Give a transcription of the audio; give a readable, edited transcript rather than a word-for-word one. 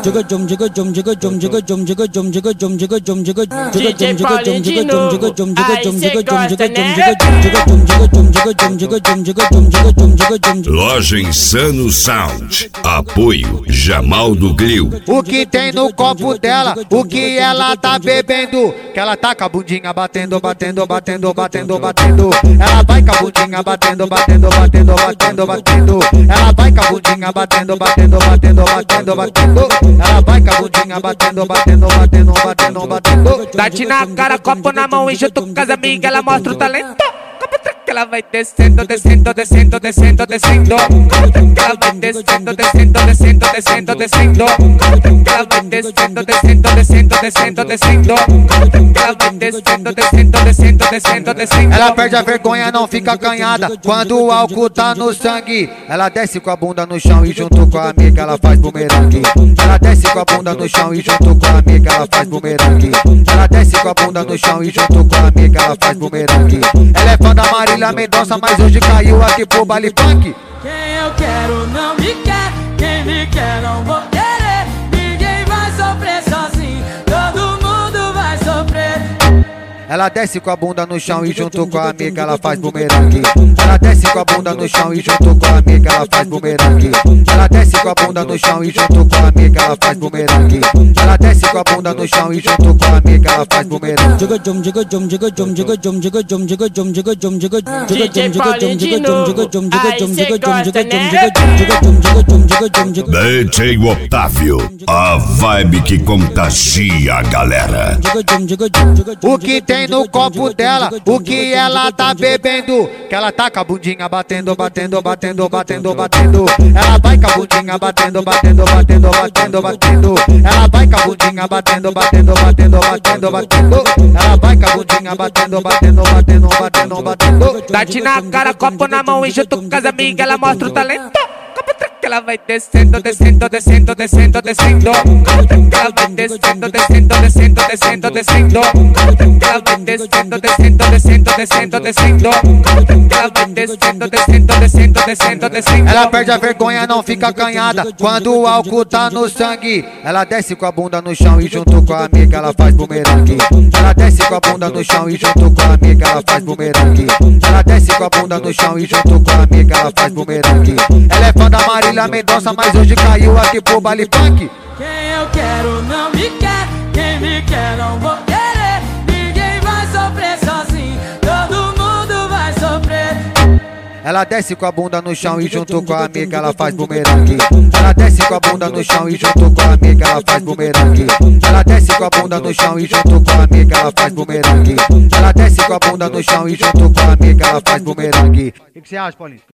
Loja Insano Sound. Apoio Jamal do Glio. O que tem no copo dela, o que ela tá bebendo, que ela tá com a bundinha batendo, batendo, batendo, batendo, batendo. Ela vai com a bundinha batendo, batendo, batendo, batendo, batendo. Ela vai com a bundinha batendo, batendo, batendo, batendo, batendo. Ela vai com a bundinha batendo, batendo, batendo, batendo, batendo. Bate na cara, copo na mão e junto com as amigas, ela mostra o talento. Que ela vai descendo, descendo, descendo, descendo, descendo. Que ela vai descendo, descendo, descendo, descendo, descendo. Que ela vai descendo, descendo, descendo, descendo, descendo. Que ela vai descendo, descendo, descendo, descendo, descendo. Ela perde a vergonha, não fica acanhada quando o álcool tá no sangue. Ela desce com a bunda no chão e junto com a amiga ela faz bumerangue. Ela desce com a bunda no chão e junto com a amiga ela faz bumerangue. Ela desce com a bunda no chão e junto com a amiga ela faz bumerangue. Ela é fã da Marília Mendonça, mas hoje caiu aqui pro baile funk. Quem eu quero não me quer, quem me quer não vou querer. Ninguém vai sofrer sozinho, todo mundo vai sofrer. Ela desce com a bunda no chão e junto com a amiga ela faz bumerangue. Ela desce com a bunda no chão e junto com a amiga ela faz bumerangue. Ela desce com a bunda no chão e junto com a amiga ela faz bumerangue. Ela desce com a bunda no chão e junto com a amiga ela faz bumerangue. DJ Paulinho de novo, aí cê gosta, né? DJ Otávio, a vibe que contagia a galera. O que tem no copo dela, o que ela tá bebendo, que ela tá com a bundinha batendo, batendo, batendo, batendo, batendo. Ela vai com a bundinha batendo, batendo, batendo, batendo, batendo. Ela vai com a bundinha batendo, batendo, batendo, batendo, batendo. Ela vai com a bundinha batendo, batendo, batendo, batendo, batendo. Bate na cara, copo na mão e junto com as amigas, ela mostra o talento. Que ela vai descendo, descendo, descendo, descendo, descendo. Que ela vai descendo, descendo, descendo, descendo, descendo. Que ela vai descendo, descendo, descendo, descendo, descendo. Que ela vai descendo, descendo, descendo, descendo, descendo. Ela perde a vergonha, não fica acanhada quando o álcool tá no sangue. Ela desce com a bunda no chão e junto com a amiga ela faz bumerangue. Ela desce com a bunda no chão e junto com a amiga ela faz bumerangue. Ela desce com a bunda no chão e junto com a amiga ela faz bumerangue. Ela é fã da Marília Mendonça, mas hoje caiu aqui pro baile funk. Quem eu quero não me quer, quem me quer não vou querer. Ninguém vai sofrer sozinho, todo mundo vai sofrer. Ela desce com a bunda no chão e junto com a amiga ela faz bumerangue. Ela desce com a bunda no chão e junto com a amiga ela faz bumerangue. Ela desce com a bunda no chão e junto com a amiga ela faz bumerangue. Ela desce com a bunda no chão e junto com a amiga ela faz bumerangue. O que você acha, Paulinho?